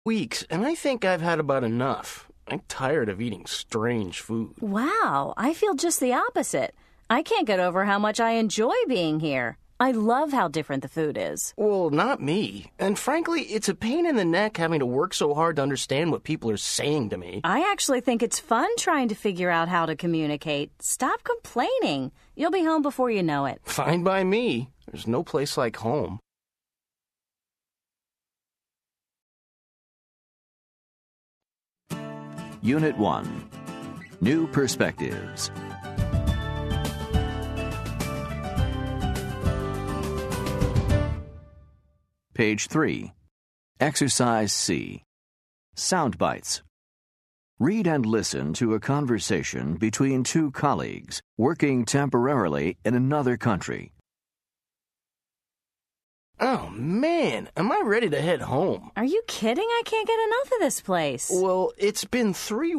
weeks, and I think I've had about enough. I'm tired of eating strange food. Wow, I feel just the opposite. I can't get over how much I enjoy being here. I love how different the food is. Well, not me. And frankly, it's a pain in the neck having to work so hard to understand what people are saying to me. I actually think it's fun trying to figure out how to communicate. Stop complaining. You'll be home before you know it. Fine by me. There's no place like home. Unit 1. New Perspectives. Page 3. Exercise C. Sound bites. Read and listen to a conversation between two colleagues working temporarily in another country. Oh, man, am I ready to head home? Are you kidding? I can't get enough of this place. Well, it's been 3